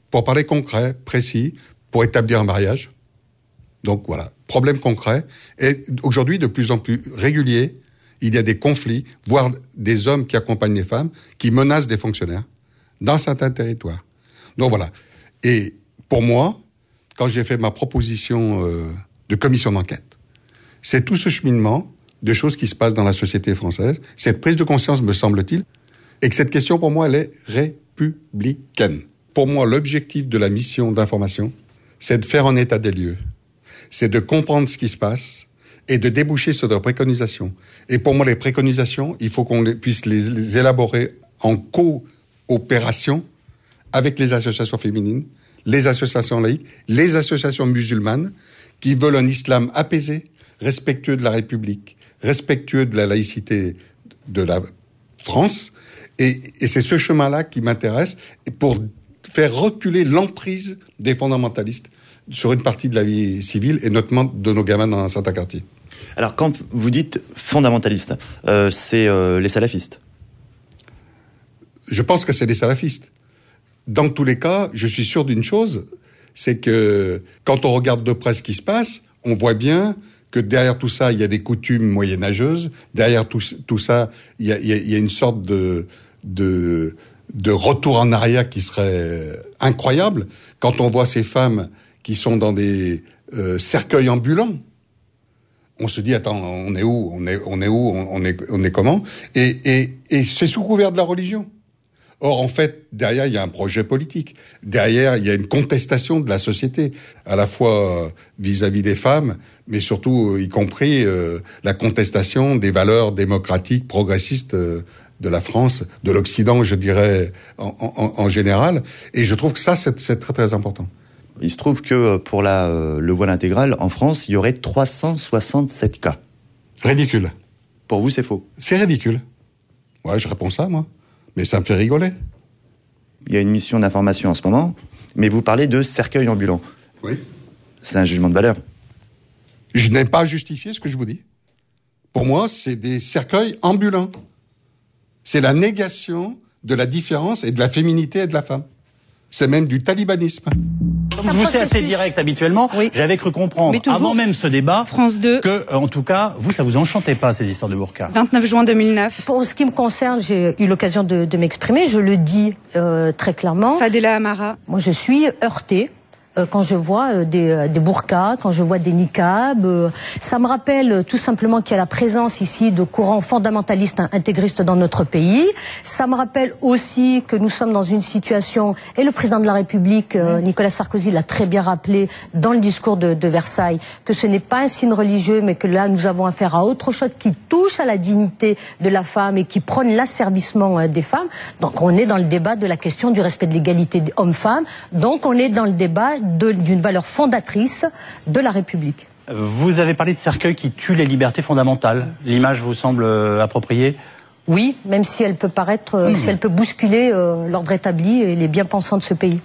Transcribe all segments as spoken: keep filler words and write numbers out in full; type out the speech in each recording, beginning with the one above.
pour parler concret, précis, pour établir un mariage. Donc voilà, problème concret. Et aujourd'hui, de plus en plus régulier, il y a des conflits, voire des hommes qui accompagnent les femmes, qui menacent des fonctionnaires dans certains territoires. Donc voilà. Et pour moi, quand j'ai fait ma proposition euh, de commission d'enquête, c'est tout ce cheminement de choses qui se passent dans la société française, cette prise de conscience, me semble-t-il, et que cette question, pour moi, elle est républicaine. Pour moi, l'objectif de la mission d'information, c'est de faire un état des lieux, c'est de comprendre ce qui se passe et de déboucher sur des préconisations. Et pour moi, les préconisations, il faut qu'on les, puisse les, les élaborer en coopération avec les associations féminines, les associations laïques, les associations musulmanes qui veulent un islam apaisé, respectueux de la République, respectueux de la laïcité de la France. Et, et c'est ce chemin-là qui m'intéresse pour faire reculer l'emprise des fondamentalistes sur une partie de la vie civile et notamment de nos gamins dans certains quartiers. Alors quand vous dites fondamentalistes, euh, c'est euh, les salafistes? Je pense que c'est les salafistes. Dans tous les cas, je suis sûr d'une chose, c'est que quand on regarde de près ce qui se passe, on voit bien que derrière tout ça, il y a des coutumes moyenâgeuses. Derrière tout, tout ça, il y a, il y a, il y a une sorte de, de, de retour en arrière qui serait incroyable. Quand on voit ces femmes qui sont dans des euh, cercueils ambulants, on se dit, attends, on est où? On est, on est où? On est, on est comment? Et, et, et c'est sous couvert de la religion. Or, en fait, derrière, il y a un projet politique. Derrière, il y a une contestation de la société, à la fois vis-à-vis des femmes, mais surtout, y compris, euh, la contestation des valeurs démocratiques, progressistes euh, de la France, de l'Occident, je dirais, en, en, en général. Et je trouve que ça, c'est, c'est très, très important. Il se trouve que pour la, euh, le voile intégral, en France, il y aurait trois cent soixante-sept cas. Ridicule. Pour vous, c'est faux? C'est ridicule. Ouais, je réponds ça, moi. Mais ça me fait rigoler. Il y a une mission d'information en ce moment, mais vous parlez de cercueil ambulant. Oui. C'est un jugement de valeur. Je n'ai pas justifié ce que je vous dis. Pour moi, c'est des cercueils ambulants. C'est la négation de la différence et de la féminité et de la femme. C'est même du talibanisme. Comme je vous sais assez direct habituellement, oui. J'avais cru comprendre, avant même ce débat, France deux. que, en tout cas, vous, ça vous enchantait pas, ces histoires de burqa. vingt-neuf juin deux mille neuf. Pour ce qui me concerne, j'ai eu l'occasion de, de m'exprimer, je le dis euh, très clairement. Fadela Amara. Moi, je suis heurtée. Quand je vois des, des burqas, quand je vois des niqabs, ça me rappelle tout simplement qu'il y a la présence ici de courants fondamentalistes intégristes dans notre pays. Ça me rappelle aussi que nous sommes dans une situation, et le président de la République, Nicolas Sarkozy, l'a très bien rappelé dans le discours de, de Versailles, que ce n'est pas un signe religieux, mais que là nous avons affaire à autre chose qui touche à la dignité de la femme et qui prône l'asservissement des femmes. Donc on est dans le débat de la question du respect de l'égalité homme-femme. Donc on est dans le débat De, d'une valeur fondatrice de la République. Vous avez parlé de cercueil qui tue les libertés fondamentales. L'image vous semble euh, appropriée? Oui, même si elle peut paraître, euh, mmh. si elle peut bousculer euh, l'ordre établi et les bien-pensants de ce pays.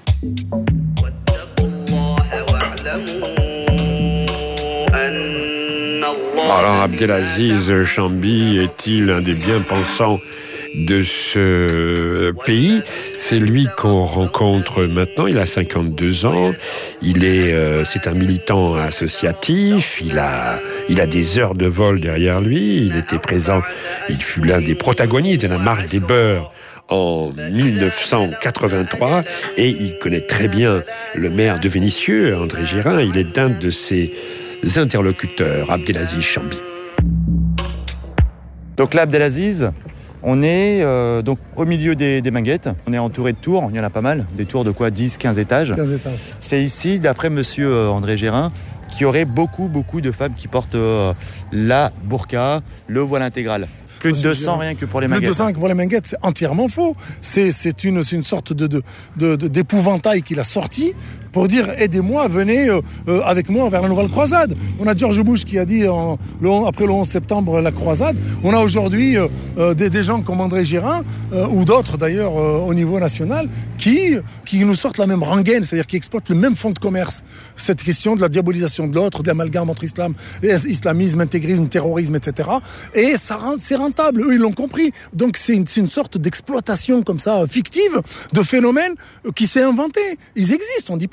Alors, Abdelaziz Chambi est-il un des bien-pensants de ce pays? C'est lui qu'on rencontre maintenant. Il a cinquante-deux ans. Il est, euh, c'est un militant associatif. Il a, il a des heures de vol derrière lui. Il était présent. Il fut l'un des protagonistes de la marche des beurs en mille neuf cent quatre-vingt-trois et il connaît très bien le maire de Vénissieux, André Gérin. Il est un de ses interlocuteurs, Abdelaziz Chambi. Donc là, Abdelaziz, on est euh, donc au milieu des, des Minguettes. On est entouré de tours, il y en a pas mal, des tours de quoi dix, quinze étages. quinze étages. C'est ici, d'après monsieur euh, André Gérin, qu'il y aurait beaucoup, beaucoup de femmes qui portent euh, la burqa, le voile intégral. Plus de deux cents rien que pour les Minguettes. Plus de deux cents rien que pour les Minguettes, c'est entièrement faux. C'est, c'est, une, c'est une sorte de, de, de, de, d'épouvantail qu'il a sorti pour dire « aidez-moi, venez euh, euh, avec moi vers la nouvelle croisade ». On a George Bush qui a dit en, le, après le onze septembre la croisade. On a aujourd'hui euh, euh, des, des gens comme André Gérin euh, ou d'autres d'ailleurs euh, au niveau national qui, qui nous sortent la même rengaine, c'est-à-dire qui exploitent le même fonds de commerce. Cette question de la diabolisation de l'autre, de l'amalgame entre islam, islamisme, intégrisme, terrorisme, et cetera. Et ça, c'est rentré rentable. Eux, ils l'ont compris. Donc, c'est une, c'est une sorte d'exploitation comme ça, fictive, de phénomène qui s'est inventé. Ils existent, on dit pas